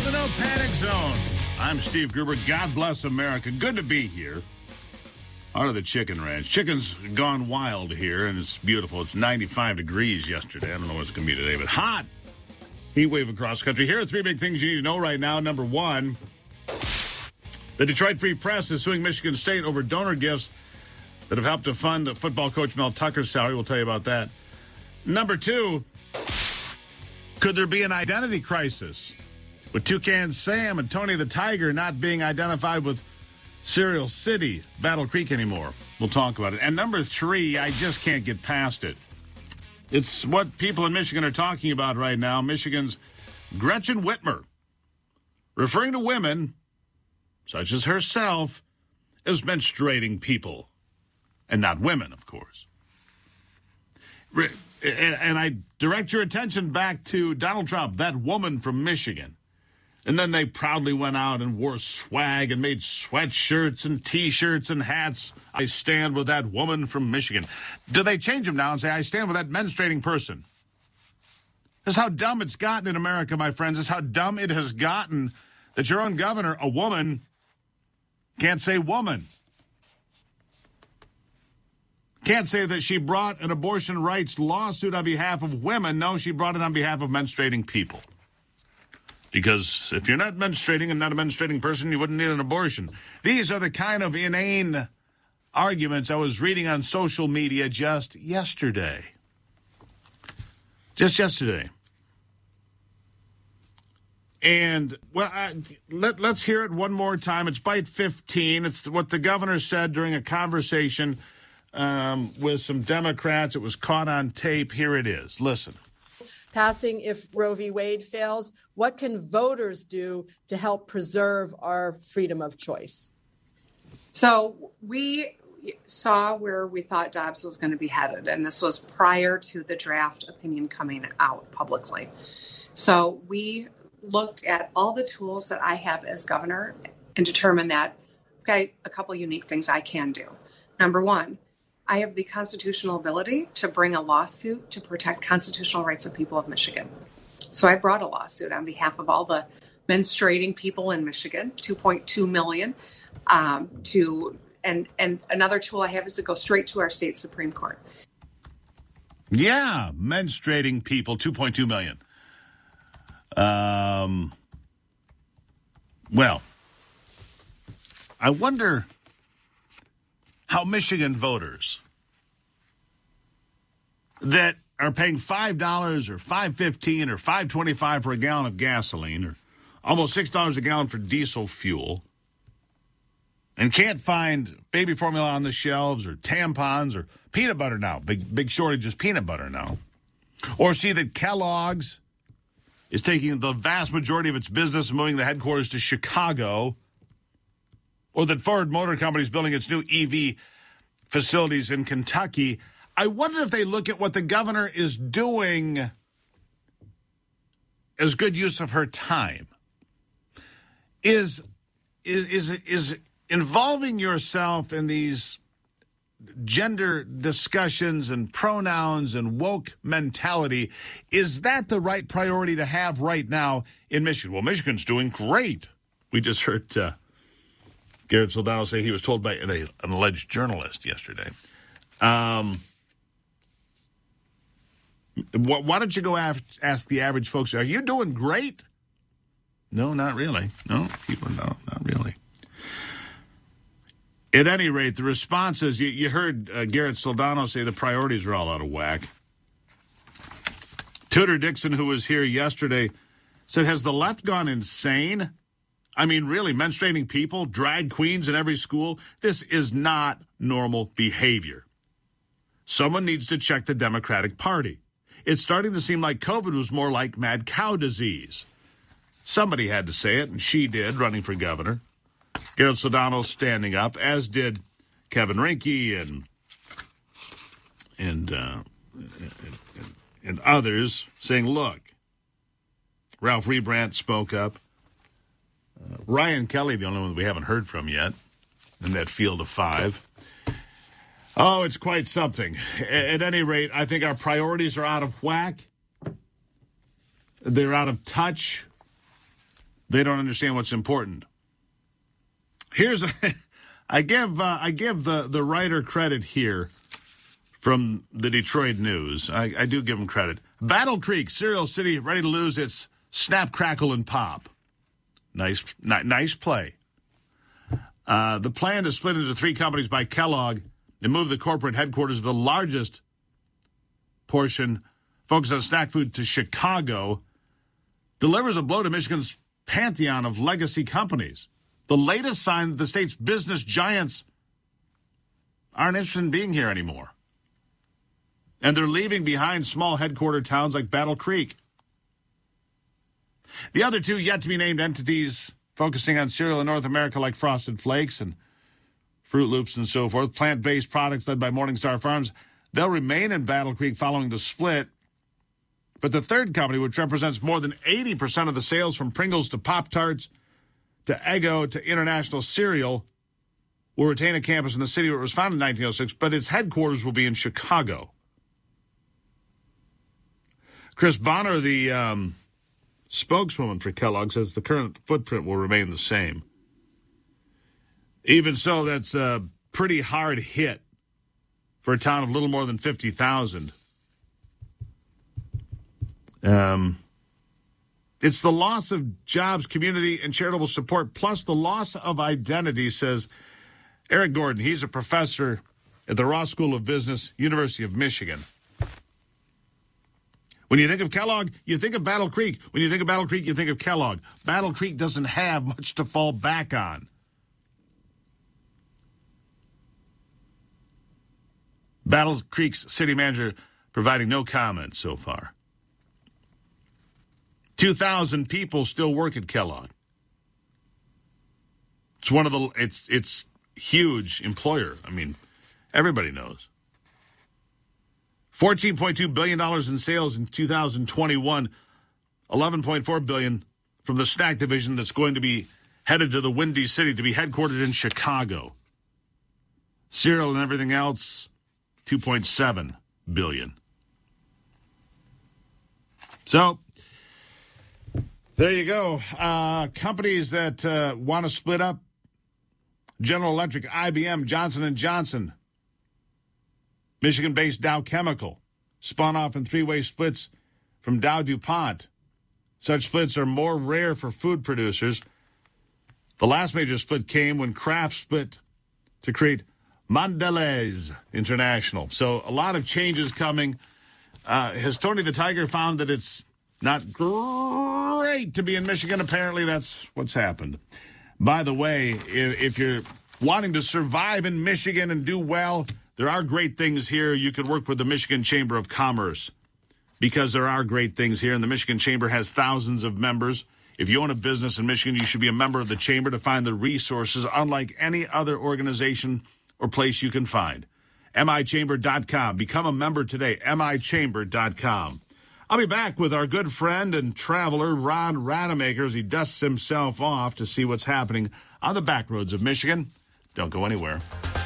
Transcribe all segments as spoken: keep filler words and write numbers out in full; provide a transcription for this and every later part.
the No Panic Zone. I'm Steve Gruber. God bless America. Good to be here. Out of the Chicken Ranch. Chicken's gone wild here, and it's beautiful. It's ninety-five degrees yesterday. I don't know what it's going to be today, but hot. Heat wave across the country. Here are three big things you need to know right now. Number one, the Detroit Free Press is suing Michigan State over donor gifts that have helped to fund football coach Mel Tucker's salary. We'll tell you about that. Number two, could there be an identity crisis with Toucan Sam and Tony the Tiger not being identified with Cereal City, Battle Creek anymore? We'll talk about it. And number three, I just can't get past it. It's what people in Michigan are talking about right now. Michigan's Gretchen Whitmer, referring to women, such as herself, as menstruating people. And not women, of course. And I direct your attention back to Donald Trump, that woman from Michigan. And then they proudly went out and wore swag and made sweatshirts and T-shirts and hats. I stand with that woman from Michigan. Do they change them now and say, I stand with that menstruating person? That's how dumb it's gotten in America, my friends. That's how dumb it has gotten that your own governor, a woman, can't say woman. Can't say that she brought an abortion rights lawsuit on behalf of women. No, she brought it on behalf of menstruating people. Because if you're not menstruating and not a menstruating person, you wouldn't need an abortion. These are the kind of inane arguments I was reading on social media just yesterday. Just yesterday. And, well, I, let, let's hear it one more time. It's Bite fifteen. It's what the governor said during a conversation um, with some Democrats. It was caught on tape. Here it is. Listen. Passing if Roe v. Wade fails, what can voters do to help preserve our freedom of choice? So we saw where we thought Dobbs was going to be headed, and this was prior to the draft opinion coming out publicly. So we looked at all the tools that I have as governor and determined that I've got a couple of unique things I can do. Number one, I have the constitutional ability to bring a lawsuit to protect constitutional rights of people of Michigan. So I brought a lawsuit on behalf of all the menstruating people in Michigan, two point two million. Um, to and and another tool I have is to go straight to our state Supreme Court. Yeah, menstruating people, two point two million. Um. Well, I wonder how Michigan voters that are paying five dollars or five fifteen or five twenty-five for a gallon of gasoline or almost six dollars a gallon for diesel fuel and can't find baby formula on the shelves or tampons or peanut butter now. Big, big shortage is peanut butter now. Or see that Kellogg's is taking the vast majority of its business and moving the headquarters to Chicago. Or that Ford Motor Company is building its new E V facilities in Kentucky. I wonder if they look at what the governor is doing as good use of her time. Is is is is involving yourself in these gender discussions and pronouns and woke mentality, is that the right priority to have right now in Michigan? Well, Michigan's doing great. We just heard Uh, Garrett Soldano say he was told by an, an alleged journalist yesterday. Um, wh- why don't you go af- ask the average folks, are you doing great? No, not really. No, people, no, not really. At any rate, the responses, you, you heard uh, Garrett Soldano say the priorities are all out of whack. Tudor Dixon, who was here yesterday, said, has the left gone insane? I mean, really, menstruating people, drag queens in every school, this is not normal behavior. Someone needs to check the Democratic Party. It's starting to seem like COVID was more like mad cow disease. Somebody had to say it, and she did, running for governor. Garrett Soldano standing up, as did Kevin Rinke and and, uh, and, and others, saying, look, Ralph Rebrandt spoke up. Uh, Ryan Kelly, the only one that we haven't heard from yet, in that field of five. Oh, it's quite something. At any rate, I think our priorities are out of whack. They're out of touch. They don't understand what's important. Here's a, I give uh, I give the, the writer credit here from the Detroit News. I, I do give him credit. Battle Creek, Cereal City, ready to lose its snap, crackle, and pop. Nice, ni- nice play. Uh, the plan to split into three companies by Kellogg and move the corporate headquarters of the largest portion focused on snack food to Chicago delivers a blow to Michigan's pantheon of legacy companies. The latest sign that the state's business giants aren't interested in being here anymore. And they're leaving behind small headquarter towns like Battle Creek. The other two yet-to-be-named entities focusing on cereal in North America like Frosted Flakes and Fruit Loops and so forth, plant-based products led by Morningstar Farms, they'll remain in Battle Creek following the split. But the third company, which represents more than eighty percent of the sales from Pringles to Pop-Tarts to Eggo to International Cereal, will retain a campus in the city where it was founded in nineteen oh six, but its headquarters will be in Chicago. Chris Bonner, the um, spokeswoman for Kellogg, says the current footprint will remain the same. Even so, that's a pretty hard hit for a town of little more than fifty thousand. Um, it's the loss of jobs, community, and charitable support, plus the loss of identity, says Eric Gordon. He's a professor at the Ross School of Business, University of Michigan. When you think of Kellogg, you think of Battle Creek. When you think of Battle Creek, you think of Kellogg. Battle Creek doesn't have much to fall back on. Battle Creek's city manager providing no comment so far. two thousand people still work at Kellogg. It's one of the, it's, it's huge employer. I mean, everybody knows. fourteen point two billion dollars in sales in two thousand twenty-one, eleven point four billion dollars from the snack division that's going to be headed to the Windy City to be headquartered in Chicago. Cereal and everything else, two point seven billion dollars. So, there you go. Uh, companies that uh, want to split up, General Electric, I B M, Johnson and Johnson, Michigan-based Dow Chemical, spun off in three-way splits from Dow DuPont. Such splits are more rare for food producers. The last major split came when Kraft split to create Mondelez International. So a lot of changes coming. Uh, has Tony the Tiger found that it's not great to be in Michigan? Apparently that's what's happened. By the way, if, if you're wanting to survive in Michigan and do well, there are great things here. You could work with the Michigan Chamber of Commerce because there are great things here. And the Michigan Chamber has thousands of members. If you own a business in Michigan, you should be a member of the Chamber to find the resources unlike any other organization or place you can find. M I chamber dot com. Become a member today. M I chamber dot com. I'll be back with our good friend and traveler, Ron Rademacher, as he dusts himself off to see what's happening on the back roads of Michigan. Don't go anywhere.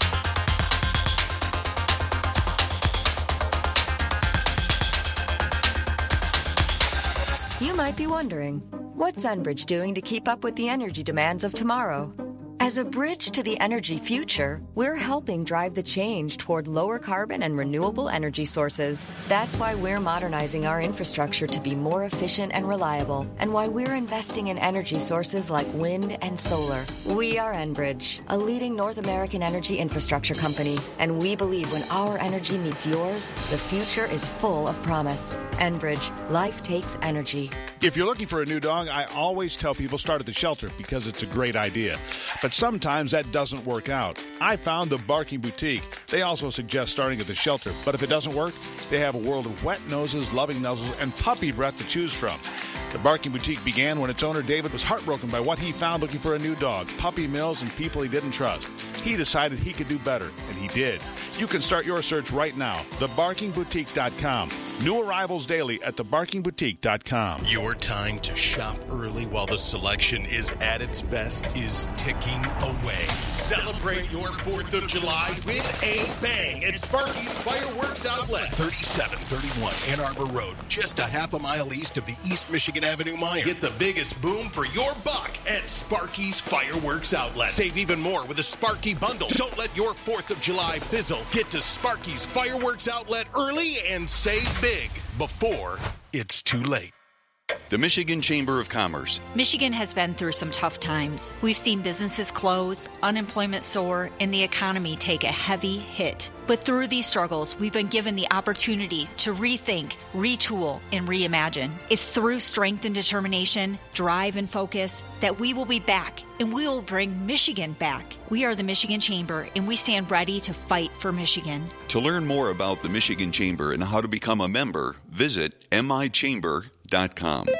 You might be wondering, what's Enbridge doing to keep up with the energy demands of tomorrow? As a bridge to the energy future, we're helping drive the change toward lower carbon and renewable energy sources. That's why we're modernizing our infrastructure to be more efficient and reliable, and why we're investing in energy sources like wind and solar. We are Enbridge, a leading North American energy infrastructure company, and we believe when our energy meets yours, the future is full of promise. Enbridge, life takes energy. If you're looking for a new dog, I always tell people start at the shelter because it's a great idea. But sometimes that doesn't work out. I found the Barking Boutique. They also suggest starting at the shelter. But if it doesn't work, they have a world of wet noses, loving nuzzles, and puppy breath to choose from. The Barking Boutique began when its owner, David, was heartbroken by what he found looking for a new dog, puppy mills, and people he didn't trust. He decided he could do better, and he did. You can start your search right now, the barking boutique dot com. New arrivals daily at the barking boutique dot com. Your time to shop early while the selection is at its best is ticking away. Celebrate your fourth of July with a bang at Sparky's Fireworks Outlet. thirty-seven thirty-one Ann Arbor Road, just a half a mile east of the East Michigan Avenue Mine. Get the biggest boom for your buck at Sparky's Fireworks Outlet. Save even more with a Sparky bundle. Don't let your fourth of July fizzle. Get to Sparky's Fireworks Outlet early and save big before it's too late. The Michigan Chamber of Commerce. Michigan has been through some tough times. We've seen businesses close, unemployment soar, and the economy take a heavy hit. But through these struggles, we've been given the opportunity to rethink, retool, and reimagine. It's through strength and determination, drive and focus that we will be back, and we will bring Michigan back. We are the Michigan Chamber, and we stand ready to fight for Michigan. To learn more about the Michigan Chamber and how to become a member, visit m i chamber dot com.